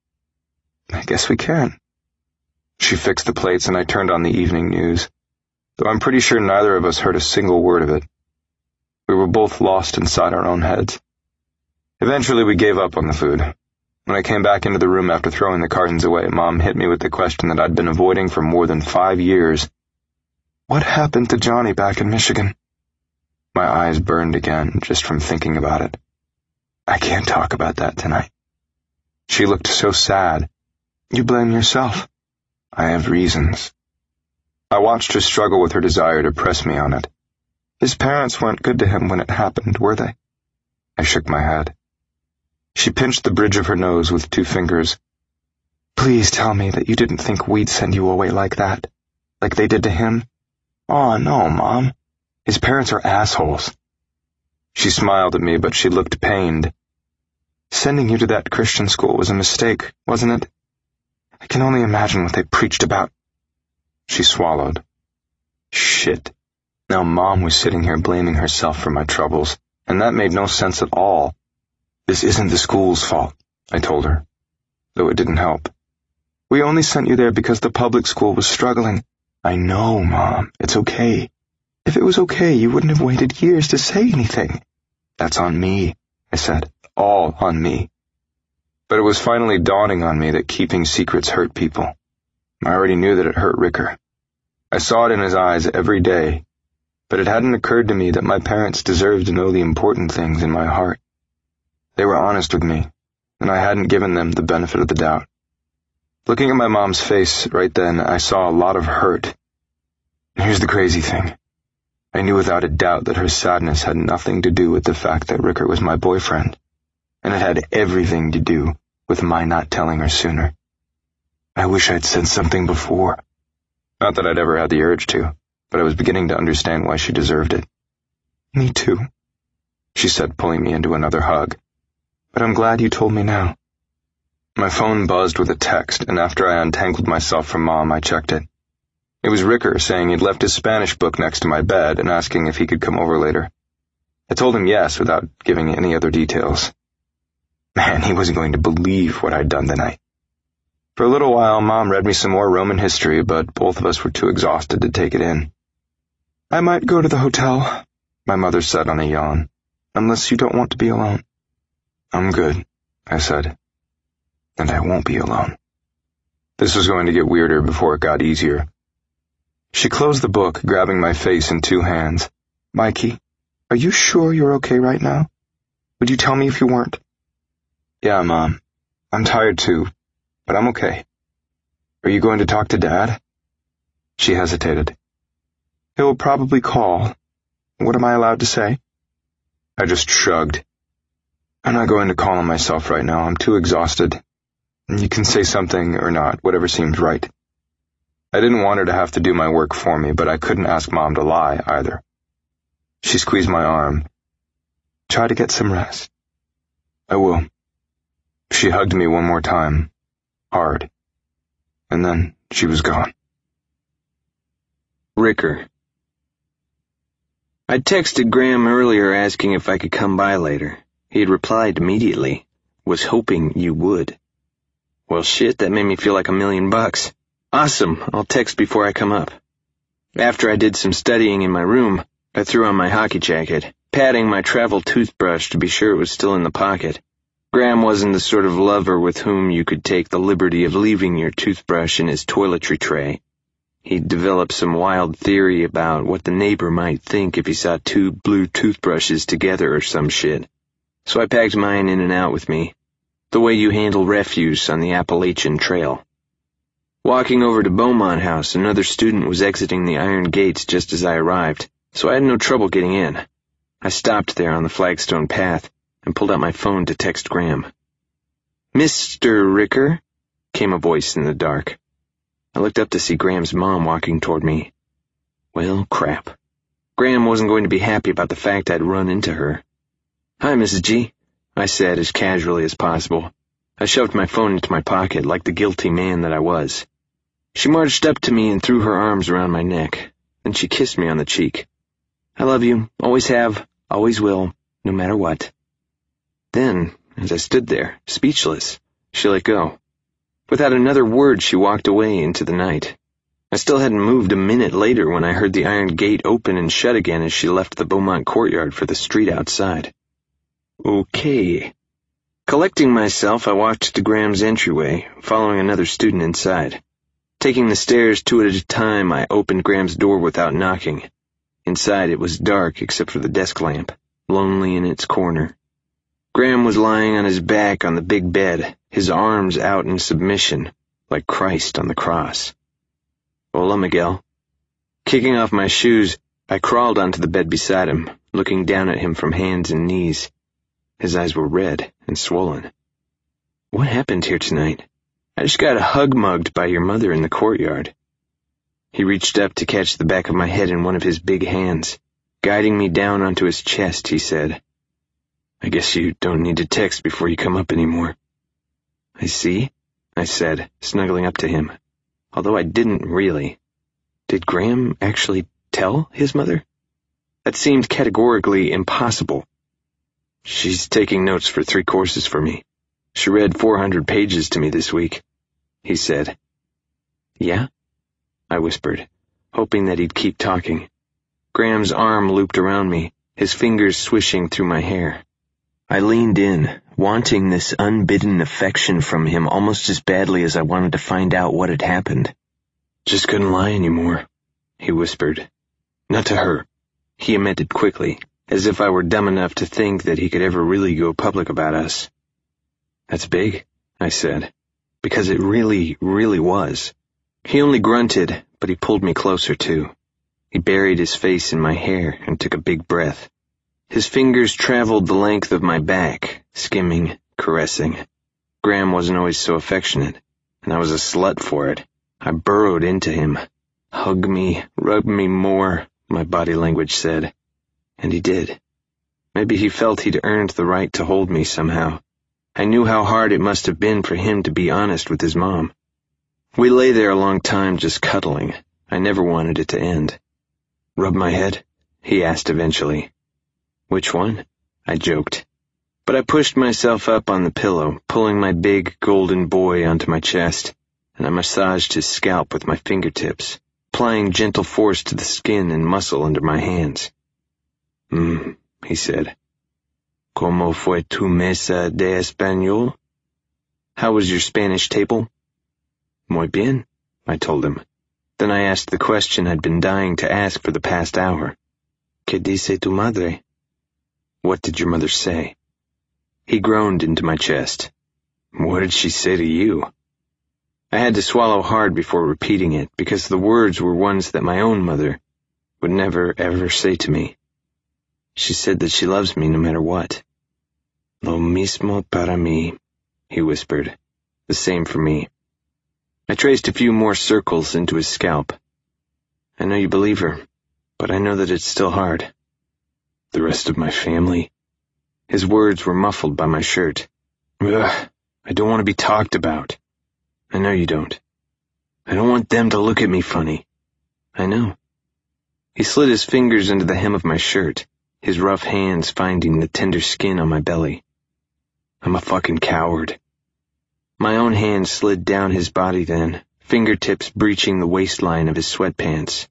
I guess we can. She fixed the plates and I turned on the evening news, though I'm pretty sure neither of us heard a single word of it. We were both lost inside our own heads. Eventually we gave up on the food. When I came back into the room after throwing the cartons away, Mom hit me with the question that I'd been avoiding for more than 5 years. What happened to Johnny back in Michigan? My eyes burned again just from thinking about it. I can't talk about that tonight. She looked so sad. You blame yourself. I have reasons. I watched her struggle with her desire to press me on it. His parents weren't good to him when it happened, were they? I shook my head. She pinched the bridge of her nose with 2 fingers. Please tell me that you didn't think we'd send you away like that, like they did to him. Oh, no, Mom. His parents are assholes. She smiled at me, but she looked pained. Sending you to that Christian school was a mistake, wasn't it? I can only imagine what they preached about. She swallowed. Shit. Now Mom was sitting here blaming herself for my troubles, and that made no sense at all. This isn't the school's fault, I told her, though it didn't help. We only sent you there because the public school was struggling. I know, Mom. It's okay. If it was okay, you wouldn't have waited years to say anything. That's on me, I said. All on me. But it was finally dawning on me that keeping secrets hurt people. I already knew that it hurt Ricker. I saw it in his eyes every day, but it hadn't occurred to me that my parents deserved to know the important things in my heart. They were honest with me, and I hadn't given them the benefit of the doubt. Looking at my mom's face right then, I saw a lot of hurt. Here's the crazy thing. I knew without a doubt that her sadness had nothing to do with the fact that Ricker was my boyfriend, and it had everything to do with my not telling her sooner. I wish I'd said something before. Not that I'd ever had the urge to, but I was beginning to understand why she deserved it. Me too, she said, pulling me into another hug. But I'm glad you told me now. My phone buzzed with a text, and after I untangled myself from Mom, I checked it. It was Ricker saying he'd left his Spanish book next to my bed and asking if he could come over later. I told him yes without giving any other details. Man, he wasn't going to believe what I'd done tonight. For a little while, Mom read me some more Roman history, but both of us were too exhausted to take it in. I might go to the hotel, my mother said on a yawn, unless you don't want to be alone. I'm good, I said. And I won't be alone. This was going to get weirder before it got easier. She closed the book, grabbing my face in 2 hands. Mikey, are you sure you're okay right now? Would you tell me if you weren't? Yeah, Mom. I'm tired too, but I'm okay. Are you going to talk to Dad? She hesitated. He'll probably call. What am I allowed to say? I just shrugged. I'm not going to call on myself right now. I'm too exhausted. You can say something or not, whatever seems right. I didn't want her to have to do my work for me, but I couldn't ask Mom to lie either. She squeezed my arm. Try to get some rest. I will. She hugged me one more time, hard, and then she was gone. Ricker. I texted Graham earlier asking if I could come by later. He had replied immediately. Was hoping you would. Well, shit, that made me feel like $1,000,000. Awesome, I'll text before I come up. After I did some studying in my room, I threw on my hockey jacket, patting my travel toothbrush to be sure it was still in the pocket. Graham wasn't the sort of lover with whom you could take the liberty of leaving your toothbrush in his toiletry tray. He'd developed some wild theory about what the neighbor might think if he saw two blue toothbrushes together or some shit. So I packed mine in and out with me, the way you handle refuse on the Appalachian Trail. Walking over to Beaumont House, another student was exiting the iron gates just as I arrived, so I had no trouble getting in. I stopped there on the flagstone path and pulled out my phone to text Graham. "Mr. Ricker?" came a voice in the dark. I looked up to see Graham's mom walking toward me. Well, crap. Graham wasn't going to be happy about the fact I'd run into her. "Hi, Mrs. G," I said as casually as possible. I shoved my phone into my pocket like the guilty man that I was. She marched up to me and threw her arms around my neck. Then she kissed me on the cheek. "I love you, always have, always will, no matter what." Then, as I stood there, speechless, she let go. Without another word, she walked away into the night. I still hadn't moved a minute later when I heard the iron gate open and shut again as she left the Beaumont courtyard for the street outside. Okay. Collecting myself, I walked to Graham's entryway, following another student inside. Taking the stairs two at a time, I opened Graham's door without knocking. Inside it was dark except for the desk lamp, lonely in its corner. Graham was lying on his back on the big bed, his arms out in submission, like Christ on the cross. "Hola, Miguel." Kicking off my shoes, I crawled onto the bed beside him, looking down at him from hands and knees. His eyes were red and swollen. "What happened here tonight? I just got hug-mugged by your mother in the courtyard." He reached up to catch the back of my head in one of his big hands. Guiding me down onto his chest, he said, "I guess you don't need to text before you come up anymore." "I see," I said, snuggling up to him, although I didn't really. Did Graham actually tell his mother? That seemed categorically impossible. "She's taking notes for 3 courses for me. She read 400 pages to me this week," he said. "Yeah?" I whispered, hoping that he'd keep talking. Graham's arm looped around me, his fingers swishing through my hair. I leaned in, wanting this unbidden affection from him almost as badly as I wanted to find out what had happened. "Just couldn't lie anymore," he whispered. "Not to her," he amended quickly, as if I were dumb enough to think that he could ever really go public about us. "That's big," I said, because it really, really was. He only grunted, but he pulled me closer too. He buried his face in my hair and took a big breath. His fingers traveled the length of my back, skimming, caressing. Graham wasn't always so affectionate, and I was a slut for it. I burrowed into him. "Hug me, rub me more," my body language said. And he did. Maybe he felt he'd earned the right to hold me somehow. I knew how hard it must have been for him to be honest with his mom. We lay there a long time just cuddling. I never wanted it to end. "Rub my head?" he asked eventually. "Which one?" I joked. But I pushed myself up on the pillow, pulling my big golden boy onto my chest, and I massaged his scalp with my fingertips, applying gentle force to the skin and muscle under my hands. He said. "¿Cómo fue tu mesa de español?" "How was your Spanish table?" "Muy bien," I told him. Then I asked the question I'd been dying to ask for the past hour. ¿Qué dice tu madre?" "What did your mother say?" He groaned into my chest. "What did she say to you?" I had to swallow hard before repeating it, because the words were ones that my own mother would never, ever say to me. She said that she loves me no matter what. "Lo mismo para mí," he whispered. "The same for me." I traced a few more circles into his scalp. "I know you believe her, but I know that it's still hard." "The rest of my family?" His words were muffled by my shirt. "Ugh," I don't want to be talked about. I know you don't. I don't want them to look at me funny. I know. He slid his fingers into the hem of my shirt, his rough hands finding the tender skin on my belly. I'm a fucking coward. My own hand slid down his body then, fingertips breaching the waistline of his sweatpants.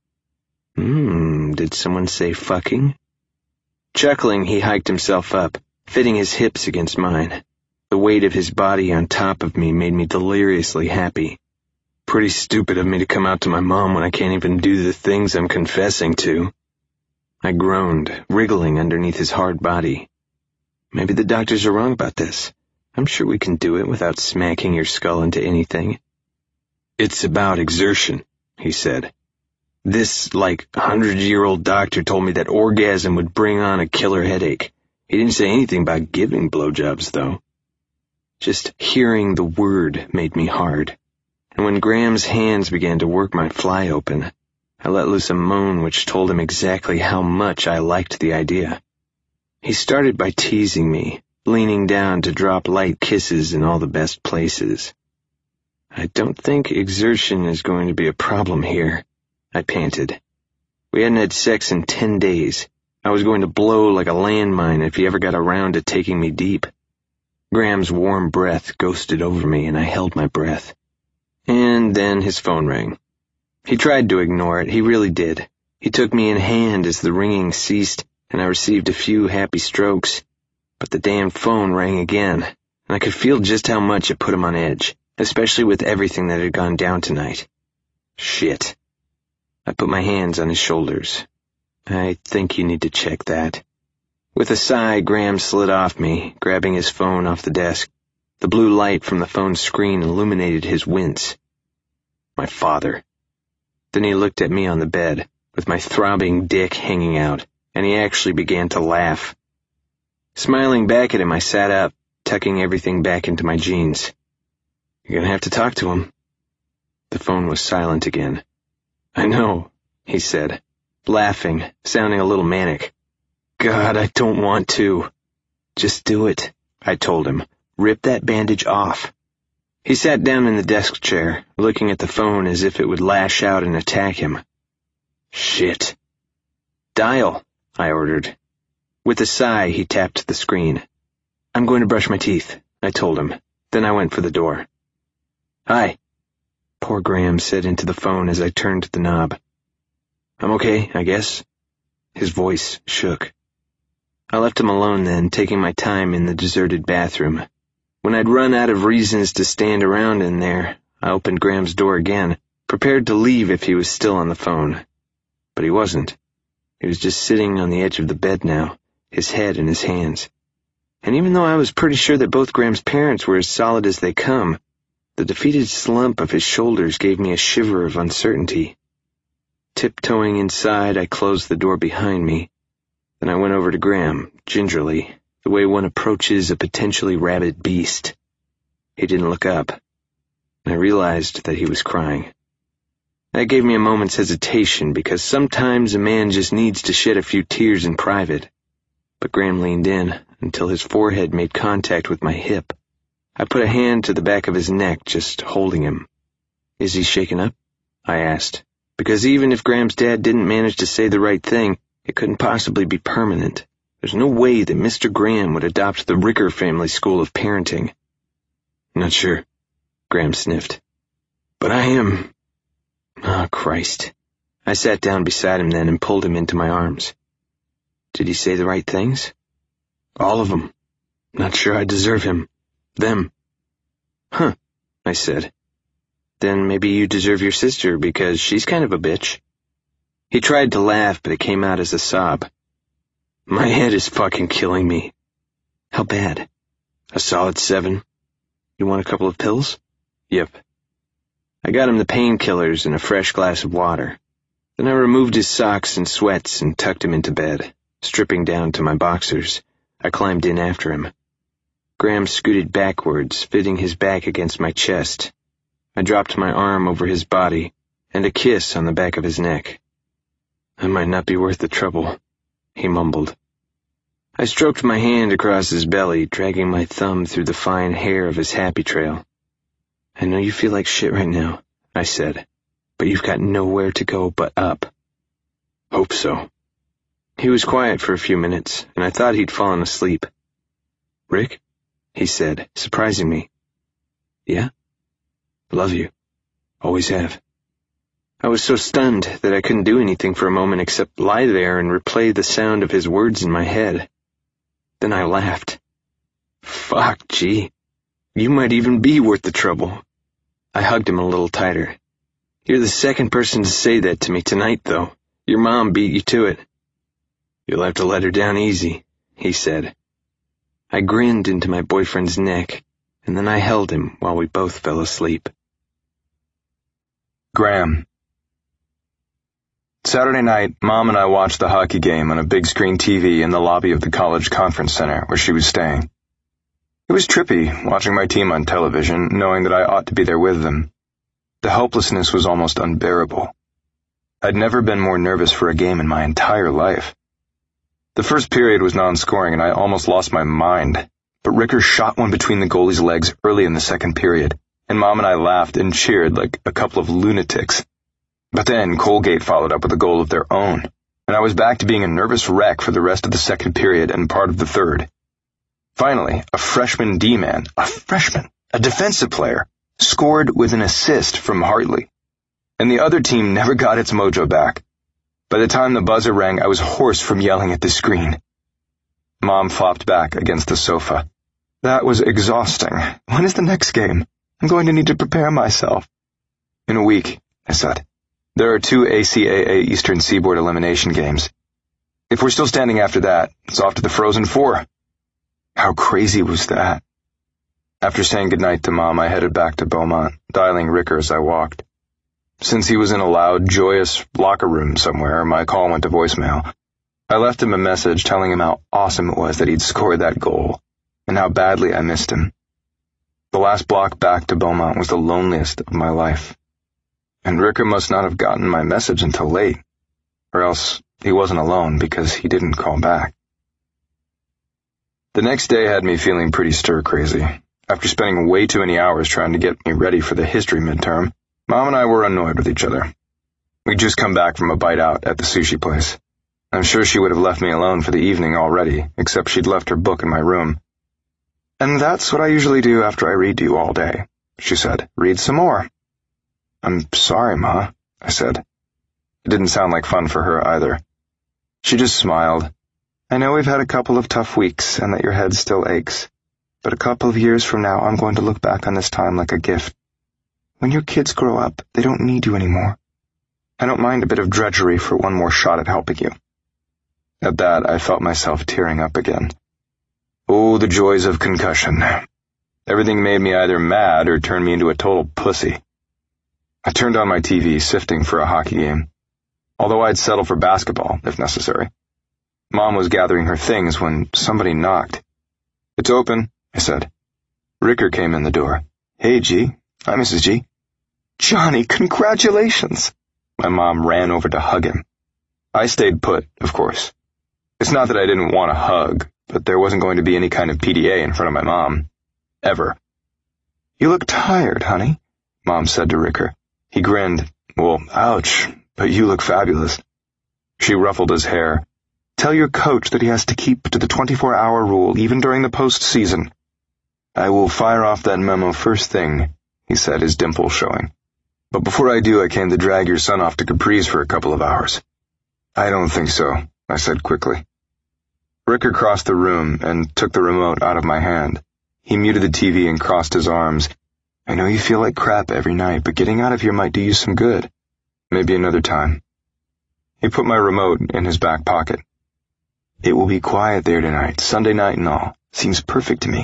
Did someone say fucking? Chuckling, he hiked himself up, fitting his hips against mine. The weight of his body on top of me made me deliriously happy. Pretty stupid of me to come out to my mom when I can't even do the things I'm confessing to. I groaned, wriggling underneath his hard body. Maybe the doctors are wrong about this. I'm sure we can do it without smacking your skull into anything. It's about exertion, he said. This, 100-year-old doctor told me that orgasm would bring on a killer headache. He didn't say anything about giving blowjobs, though. Just hearing the word made me hard. And when Graham's hands began to work my fly open, I let loose a moan which told him exactly how much I liked the idea. He started by teasing me, leaning down to drop light kisses in all the best places. I don't think exertion is going to be a problem here, I panted. We hadn't had sex in 10 days. I was going to blow like a landmine if he ever got around to taking me deep. Graham's warm breath ghosted over me, and I held my breath. And then his phone rang. He tried to ignore it, he really did. He took me in hand as the ringing ceased, and I received a few happy strokes. But the damn phone rang again, and I could feel just how much it put him on edge, especially with everything that had gone down tonight. Shit. I put my hands on his shoulders. I think you need to check that. With a sigh, Graham slid off me, grabbing his phone off the desk. The blue light from the phone's screen illuminated his wince. My father. Then he looked at me on the bed, with my throbbing dick hanging out, and he actually began to laugh. Smiling back at him, I sat up, tucking everything back into my jeans. You're gonna have to talk to him. The phone was silent again. I know, he said, laughing, sounding a little manic. God, I don't want to. Just do it, I told him. Rip that bandage off. He sat down in the desk chair, looking at the phone as if it would lash out and attack him. Shit. Dial, I ordered. With a sigh, he tapped the screen. I'm going to brush my teeth, I told him. Then I went for the door. Hi. Poor Graham said into the phone as I turned the knob. I'm okay, I guess. His voice shook. I left him alone then, taking my time in the deserted bathroom. When I'd run out of reasons to stand around in there, I opened Graham's door again, prepared to leave if he was still on the phone. But he wasn't. He was just sitting on the edge of the bed now, his head in his hands. And even though I was pretty sure that both Graham's parents were as solid as they come, the defeated slump of his shoulders gave me a shiver of uncertainty. Tiptoeing inside, I closed the door behind me. Then I went over to Graham, gingerly, the way one approaches a potentially rabid beast. He didn't look up. I realized that he was crying. That gave me a moment's hesitation, because sometimes a man just needs to shed a few tears in private. But Graham leaned in until his forehead made contact with my hip. I put a hand to the back of his neck, just holding him. Is he shaken up? I asked, because even if Graham's dad didn't manage to say the right thing, it couldn't possibly be permanent. There's no way that Mr. Graham would adopt the Ricker family school of parenting. Not sure, Graham sniffed. But I am. Oh, Christ. I sat down beside him then and pulled him into my arms. Did he say the right things? All of them. Not sure I deserve him. Them. Huh, I said. Then maybe you deserve your sister because she's kind of a bitch. He tried to laugh, but it came out as a sob. My head is fucking killing me. How bad? A solid 7. You want a couple of pills? Yep. I got him the painkillers and a fresh glass of water. Then I removed his socks and sweats and tucked him into bed, stripping down to my boxers. I climbed in after him. Graham scooted backwards, fitting his back against my chest. I dropped my arm over his body, and a kiss on the back of his neck. I might not be worth the trouble, he mumbled. I stroked my hand across his belly, dragging my thumb through the fine hair of his happy trail. I know you feel like shit right now, I said, but you've got nowhere to go but up. Hope so. He was quiet for a few minutes, and I thought he'd fallen asleep. Rick? He said, surprising me. Yeah? Love you. Always have. I was so stunned that I couldn't do anything for a moment except lie there and replay the sound of his words in my head. Then I laughed. Fuck, G. You might even be worth the trouble. I hugged him a little tighter. You're the second person to say that to me tonight, though. Your mom beat you to it. You'll have to let her down easy, he said. I grinned into my boyfriend's neck, and then I held him while we both fell asleep. Graham. Saturday night, Mom and I watched the hockey game on a big screen TV in the lobby of the college conference center where she was staying. It was trippy watching my team on television, knowing that I ought to be there with them. The helplessness was almost unbearable. I'd never been more nervous for a game in my entire life. The first period was non-scoring and I almost lost my mind, but Ricker shot one between the goalie's legs early in the second period, and Mom and I laughed and cheered like a couple of lunatics. But then Colgate followed up with a goal of their own, and I was back to being a nervous wreck for the rest of the second period and part of the third. Finally, a freshman D-man, a defensive player, scored with an assist from Hartley, and the other team never got its mojo back. By the time the buzzer rang, I was hoarse from yelling at the screen. Mom flopped back against the sofa. That was exhausting. When is the next game? I'm going to need to prepare myself. In a week, I said. There are 2 ACAA Eastern Seaboard elimination games. If we're still standing after that, it's off to the Frozen Four. How crazy was that? After saying goodnight to Mom, I headed back to Beaumont, dialing Ricker as I walked. Since he was in a loud, joyous locker room somewhere, my call went to voicemail. I left him a message telling him how awesome it was that he'd scored that goal, and how badly I missed him. The last block back to Beaumont was the loneliest of my life. And Ricker must not have gotten my message until late, or else he wasn't alone because he didn't call back. The next day had me feeling pretty stir-crazy. After spending way too many hours trying to get me ready for the history midterm, Mom and I were annoyed with each other. We'd just come back from a bite out at the sushi place. I'm sure she would have left me alone for the evening already, except she'd left her book in my room. And that's what I usually do after I read to you all day, she said. Read some more. I'm sorry, Ma, I said. It didn't sound like fun for her either. She just smiled. I know we've had a couple of tough weeks and that your head still aches, but a couple of years from now I'm going to look back on this time like a gift. When your kids grow up, they don't need you anymore. I don't mind a bit of drudgery for one more shot at helping you. At that, I felt myself tearing up again. Oh, the joys of concussion. Everything made me either mad or turn me into a total pussy. I turned on my TV, sifting for a hockey game, although I'd settle for basketball, if necessary. Mom was gathering her things when somebody knocked. It's open, I said. Ricker came in the door. Hey, G. Hi, Mrs. G. Johnny, congratulations! My mom ran over to hug him. I stayed put, of course. It's not that I didn't want a hug, but there wasn't going to be any kind of PDA in front of my mom. Ever. You look tired, honey, Mom said to Ricker. He grinned. Well, ouch, but you look fabulous. She ruffled his hair. Tell your coach that he has to keep to the 24-hour rule, even during the postseason. I will fire off that memo first thing, he said, his dimple showing. But before I do, I came to drag your son off to Capri's for a couple of hours. I don't think so, I said quickly. Ricker crossed the room and took the remote out of my hand. He muted the TV and crossed his arms. I know you feel like crap every night, but getting out of here might do you some good. Maybe another time. He put my remote in his back pocket. It will be quiet there tonight, Sunday night and all. Seems perfect to me.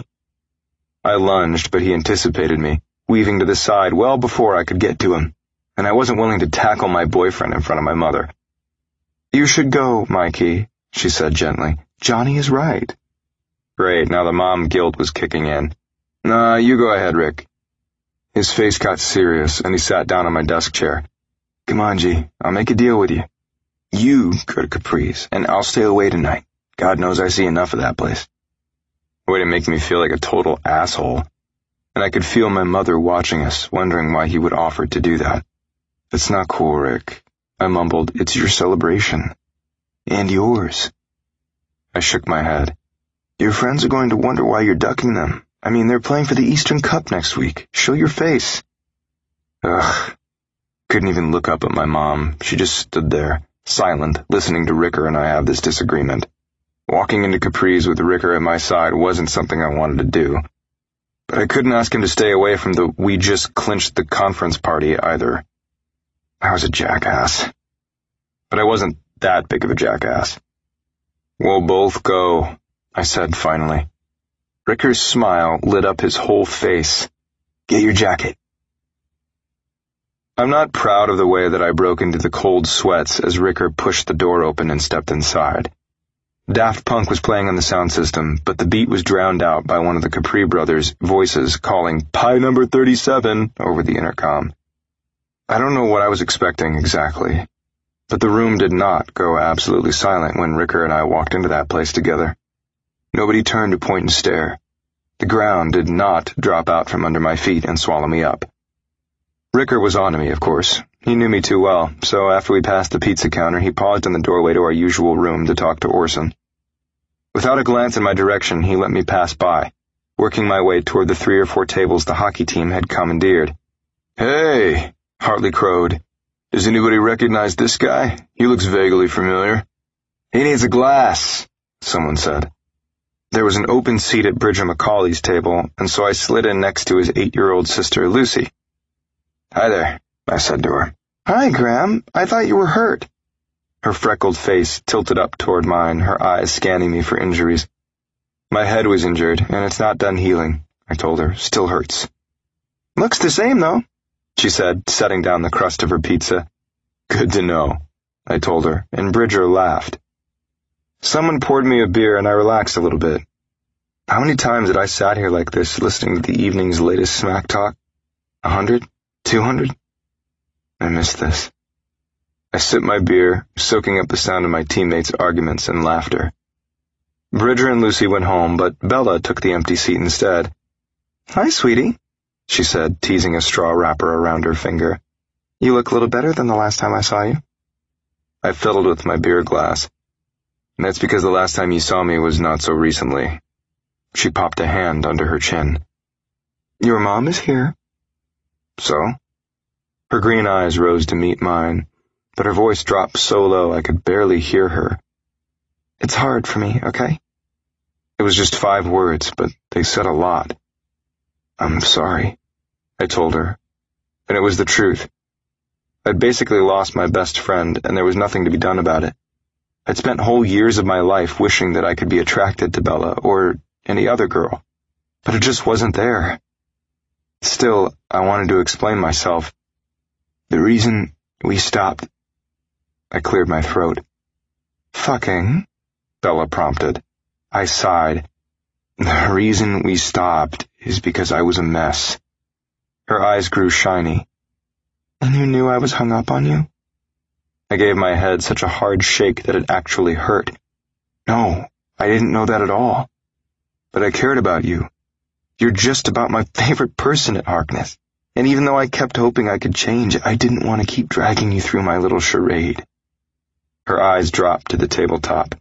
I lunged, but he anticipated me, weaving to the side well before I could get to him, and I wasn't willing to tackle my boyfriend in front of my mother. You should go, Mikey, she said gently. Johnny is right. Great, now the mom guilt was kicking in. Nah, you go ahead, Rick. His face got serious, and he sat down on my desk chair. Come on, G, I'll make a deal with you. You go to Capri's, and I'll stay away tonight. God knows I see enough of that place. Way to make me feel like a total asshole. And I could feel my mother watching us, wondering why he would offer to do that. It's not cool, Rick. I mumbled. It's your celebration. And yours. I shook my head. Your friends are going to wonder why you're ducking them. I mean, they're playing for the Eastern Cup next week. Show your face. Ugh. Couldn't even look up at my mom. She just stood there, silent, listening to Ricker and I have this disagreement. Walking into Capri's with Ricker at my side wasn't something I wanted to do. But I couldn't ask him to stay away from the we just clinched the conference party either. I was a jackass. But I wasn't that big of a jackass. We'll both go, I said finally. Ricker's smile lit up his whole face. Get your jacket. I'm not proud of the way that I broke into the cold sweats as Ricker pushed the door open and stepped inside. Daft Punk was playing on the sound system, but the beat was drowned out by one of the Capri brothers' voices calling Pie number 37 over the intercom. I don't know what I was expecting exactly, but the room did not go absolutely silent when Ricker and I walked into that place together. Nobody turned to point and stare. The ground did not drop out from under my feet and swallow me up. Ricker was on to me, of course. He knew me too well, so after we passed the pizza counter, he paused in the doorway to our usual room to talk to Orson. Without a glance in my direction, he let me pass by, working my way toward the 3 or 4 tables the hockey team had commandeered. Hey, Hartley crowed. Does anybody recognize this guy? He looks vaguely familiar. He needs a glass, someone said. There was an open seat at Bridger McCauley's table, and so I slid in next to his 8-year-old sister, Lucy. Hi there, I said to her. Hi, Graham. I thought you were hurt. Her freckled face tilted up toward mine, her eyes scanning me for injuries. My head was injured, and it's not done healing, I told her. Still hurts. Looks the same, though, she said, setting down the crust of her pizza. Good to know, I told her, and Bridger laughed. Someone poured me a beer, and I relaxed a little bit. How many times had I sat here like this, listening to the evening's latest smack talk? 100? 200? I missed this. I sipped my beer, soaking up the sound of my teammates' arguments and laughter. Bridger and Lucy went home, but Bella took the empty seat instead. Hi, sweetie, she said, teasing a straw wrapper around her finger. You look a little better than the last time I saw you. I fiddled with my beer glass. That's because the last time you saw me was not so recently. She popped a hand under her chin. Your mom is here. So? Her green eyes rose to meet mine, but her voice dropped so low I could barely hear her. It's hard for me, okay? It was just 5 words, but they said a lot. I'm sorry, I told her, and it was the truth. I'd basically lost my best friend, and there was nothing to be done about it. I'd spent whole years of my life wishing that I could be attracted to Bella or any other girl, but it just wasn't there. Still, I wanted to explain myself. The reason we stopped... I cleared my throat. Fucking, Bella prompted. I sighed. The reason we stopped is because I was a mess. Her eyes grew shiny. And you knew I was hung up on you? I gave my head such a hard shake that it actually hurt. No, I didn't know that at all. But I cared about you. You're just about my favorite person at Harkness. And even though I kept hoping I could change, I didn't want to keep dragging you through my little charade. Her eyes dropped to the tabletop.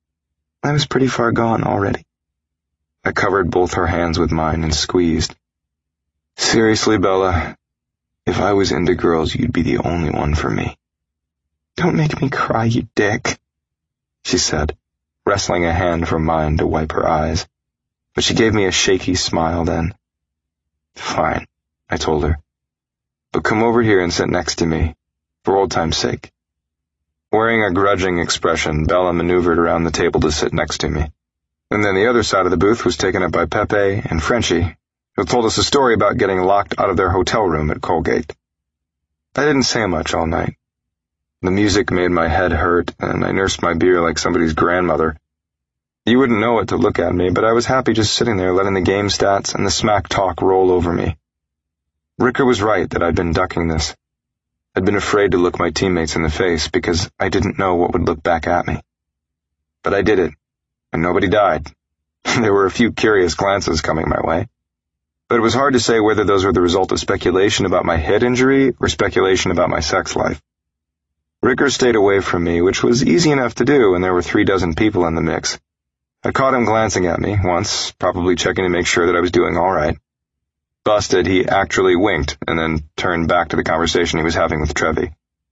I was pretty far gone already. I covered both her hands with mine and squeezed. Seriously, Bella, if I was into girls, you'd be the only one for me. Don't make me cry, you dick, she said, wrestling a hand from mine to wipe her eyes. But she gave me a shaky smile then. Fine, I told her. But come over here and sit next to me, for old time's sake. Wearing a grudging expression, Bella maneuvered around the table to sit next to me. And then the other side of the booth was taken up by Pepe and Frenchie, who told us a story about getting locked out of their hotel room at Colgate. I didn't say much all night. The music made my head hurt, and I nursed my beer like somebody's grandmother. You wouldn't know it to look at me, but I was happy just sitting there letting the game stats and the smack talk roll over me. Ricker was right that I'd been ducking this. I'd been afraid to look my teammates in the face because I didn't know what would look back at me. But I did it, and nobody died. There were a few curious glances coming my way, but it was hard to say whether those were the result of speculation about my head injury or speculation about my sex life. Ricker stayed away from me, which was easy enough to do when there were 36 people in the mix. I caught him glancing at me once, probably checking to make sure that I was doing all right. Busted, he actually winked and then turned back to the conversation he was having with Trevi.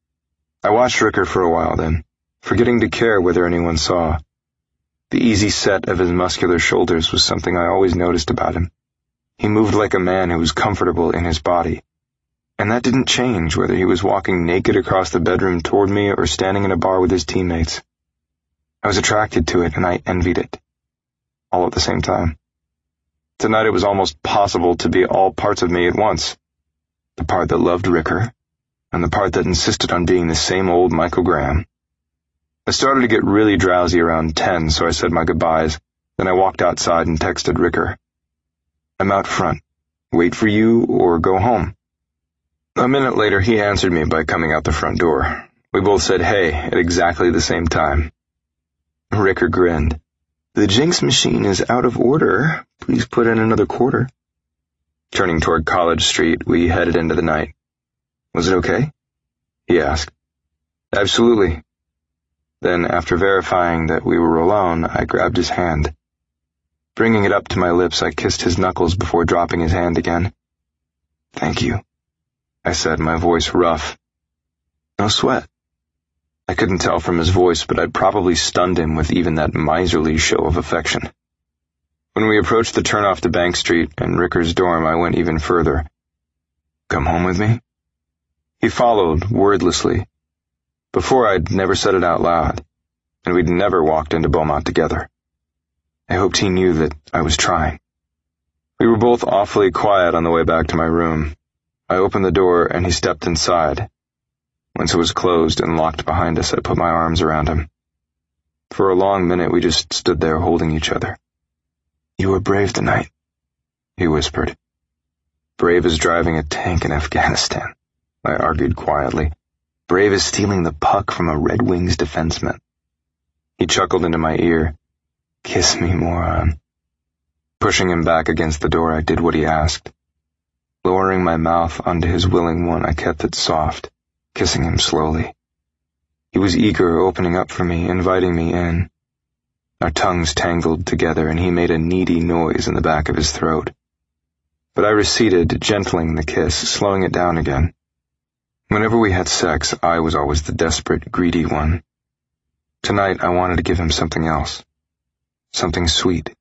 I watched Ricker for a while then, forgetting to care whether anyone saw. The easy set of his muscular shoulders was something I always noticed about him. He moved like a man who was comfortable in his body. And that didn't change whether he was walking naked across the bedroom toward me or standing in a bar with his teammates. I was attracted to it and I envied it. All at the same time. Tonight it was almost possible to be all parts of me at once. The part that loved Ricker, and the part that insisted on being the same old Michael Graham. I started to get really drowsy around 10, so I said my goodbyes. Then I walked outside and texted Ricker. I'm out front. Wait for you or go home. A minute later, he answered me by coming out the front door. We both said hey at exactly the same time. Ricker grinned. The Jinx machine is out of order. Please put in another quarter. Turning toward College Street, we headed into the night. Was it okay? He asked. Absolutely. Then, after verifying that we were alone, I grabbed his hand. Bringing it up to my lips, I kissed his knuckles before dropping his hand again. Thank you, I said, my voice rough. No sweat. I couldn't tell from his voice, but I'd probably stunned him with even that miserly show of affection. When we approached the turnoff to Bank Street and Ricker's dorm, I went even further. Come home with me? He followed, wordlessly. Before, I'd never said it out loud, and we'd never walked into Beaumont together. I hoped he knew that I was trying. We were both awfully quiet on the way back to my room. I opened the door, and he stepped inside. Once it was closed and locked behind us, I put my arms around him. For a long minute, we just stood there holding each other. You were brave tonight, he whispered. Brave as driving a tank in Afghanistan, I argued quietly. Brave as stealing the puck from a Red Wings defenseman. He chuckled into my ear. Kiss me, moron. Pushing him back against the door, I did what he asked. Lowering my mouth onto his willing one, I kept it soft, kissing him slowly. He was eager, opening up for me, inviting me in. Our tongues tangled together, and he made a needy noise in the back of his throat. But I receded, gentling the kiss, slowing it down again. Whenever we had sex, I was always the desperate, greedy one. Tonight, I wanted to give him something else. Something sweet.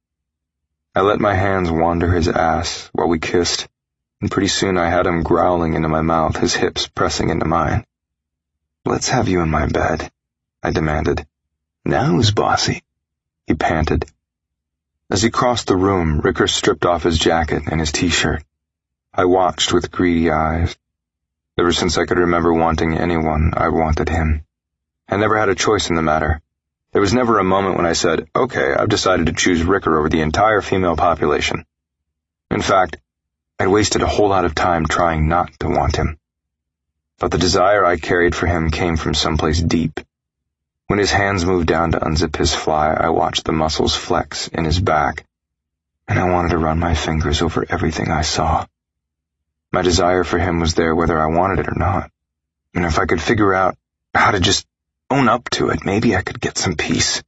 I let my hands wander his ass while we kissed, and pretty soon I had him growling into my mouth, his hips pressing into mine. Let's have you in my bed, I demanded. Now who's bossy? He panted. As he crossed the room, Ricker stripped off his jacket and his t-shirt. I watched with greedy eyes. Ever since I could remember wanting anyone, I wanted him. I never had a choice in the matter. There was never a moment when I said, okay, I've decided to choose Ricker over the entire female population. In fact, I'd wasted a whole lot of time trying not to want him. But the desire I carried for him came from someplace deep. When his hands moved down to unzip his fly, I watched the muscles flex in his back, and I wanted to run my fingers over everything I saw. My desire for him was there whether I wanted it or not, and if I could figure out how to just own up to it, maybe I could get some peace.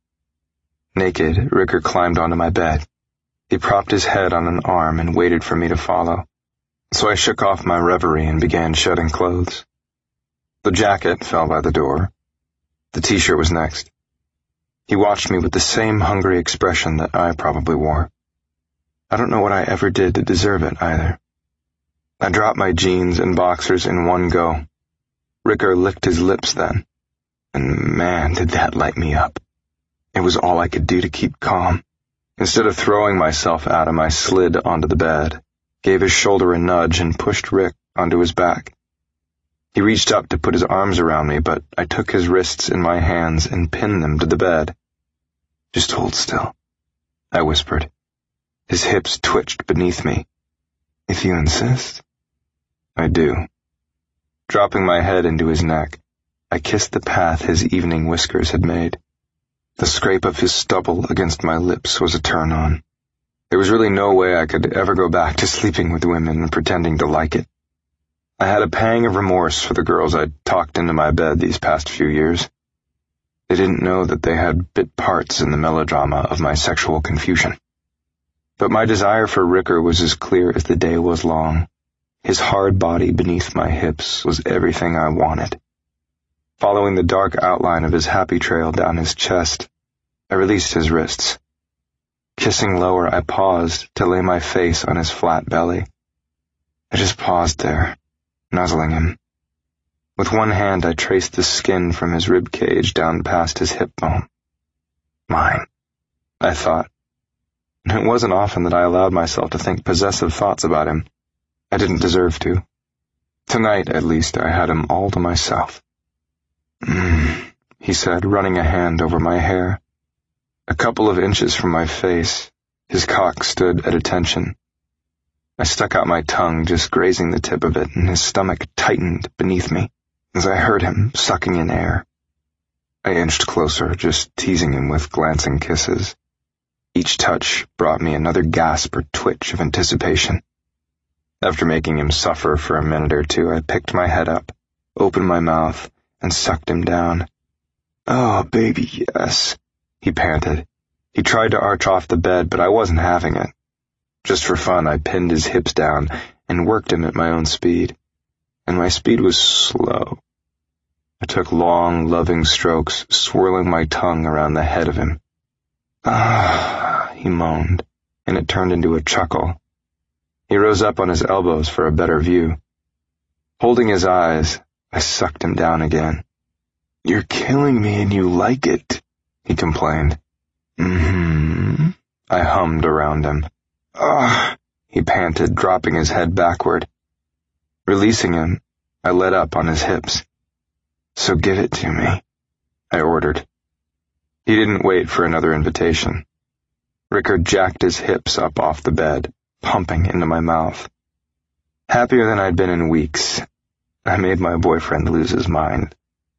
Naked, Ricker climbed onto my bed. He propped his head on an arm and waited for me to follow, so I shook off my reverie and began shedding clothes. The jacket fell by the door. The t-shirt was next. He watched me with the same hungry expression that I probably wore. I don't know what I ever did to deserve it, either. I dropped my jeans and boxers in one go. Ricker licked his lips then, and man, did that light me up. It was all I could do to keep calm. Instead of throwing myself at him, I slid onto the bed, gave his shoulder a nudge, and pushed Rick onto his back. He reached up to put his arms around me, but I took his wrists in my hands and pinned them to the bed. Just hold still, I whispered. His hips twitched beneath me. If you insist. I do. Dropping my head into his neck, I kissed the path his evening whiskers had made. The scrape of his stubble against my lips was a turn-on. There was really no way I could ever go back to sleeping with women and pretending to like it. I had a pang of remorse for the girls I'd talked into my bed these past few years. They didn't know that they had bit parts in the melodrama of my sexual confusion. But my desire for Ricker was as clear as the day was long. His hard body beneath my hips was everything I wanted. Following the dark outline of his happy trail down his chest, I released his wrists. Kissing lower, I paused to lay my face on his flat belly. I just paused there, nuzzling him. With one hand, I traced the skin from his rib cage down past his hip bone. Mine, I thought. And it wasn't often that I allowed myself to think possessive thoughts about him. I didn't deserve to. Tonight, at least, I had him all to myself. He said, running a hand over my hair. A couple of inches from my face, his cock stood at attention. I stuck out my tongue, just grazing the tip of it, and his stomach tightened beneath me as I heard him sucking in air. I inched closer, just teasing him with glancing kisses. Each touch brought me another gasp or twitch of anticipation. After making him suffer for a minute or two, I picked my head up, opened my mouth, and sucked him down. "Oh, baby, yes," he panted. He tried to arch off the bed, but I wasn't having it. Just for fun, I pinned his hips down and worked him at my own speed. And my speed was slow. I took long, loving strokes, swirling my tongue around the head of him. "Ah," he moaned, and it turned into a chuckle. He rose up on his elbows for a better view. Holding his eyes, I sucked him down again. "You're killing me and you like it," he complained. I hummed around him. "Ah," he panted, dropping his head backward. Releasing him, I let up on his hips. "So give it to me," I ordered. He didn't wait for another invitation. Ricker jacked his hips up off the bed, pumping into my mouth. Happier than I'd been in weeks, I made my boyfriend lose his mind.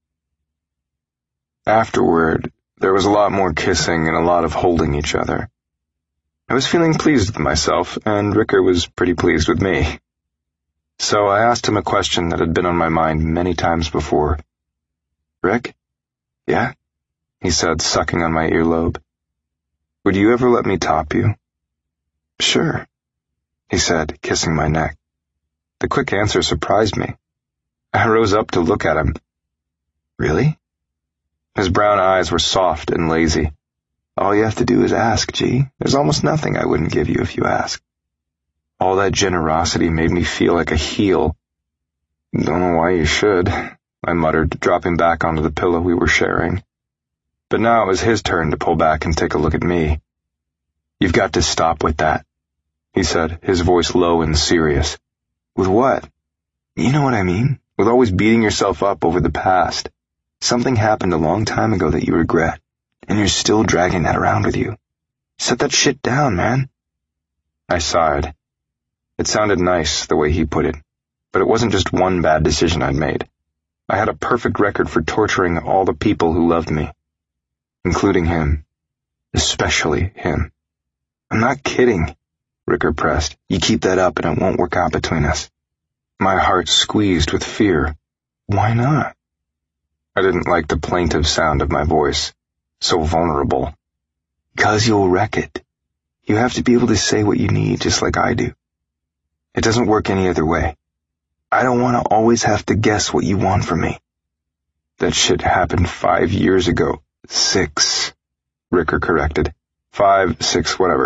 Afterward, there was a lot more kissing and a lot of holding each other. I was feeling pleased with myself, and Ricker was pretty pleased with me. So I asked him a question that had been on my mind many times before. "Rick?" "Yeah?" he said, sucking on my earlobe. "Would you ever let me top you?" "Sure," he said, kissing my neck. The quick answer surprised me. I rose up to look at him. "Really?" His brown eyes were soft and lazy. "All you have to do is ask, G. There's almost nothing I wouldn't give you if you ask." All that generosity made me feel like a heel. "Don't know why you should," I muttered, dropping back onto the pillow we were sharing. But now it was his turn to pull back and take a look at me. "You've got to stop with that," he said, his voice low and serious. "With what?" "You know what I mean. With always beating yourself up over the past. Something happened a long time ago that you regret, and you're still dragging that around with you. Set that shit down, man." I sighed. It sounded nice, the way he put it, but it wasn't just one bad decision I'd made. I had a perfect record for torturing all the people who loved me, including him, especially him. "I'm not kidding," Ricker pressed. "You keep that up and it won't work out between us." My heart squeezed with fear. Why not? I didn't like the plaintive sound of my voice, so vulnerable. "'Cause you'll wreck it. You have to be able to say what you need just like I do. It doesn't work any other way. I don't want to always have to guess what you want from me." "That shit happened 5 years ago." 6, Ricker corrected. 5, 6, whatever.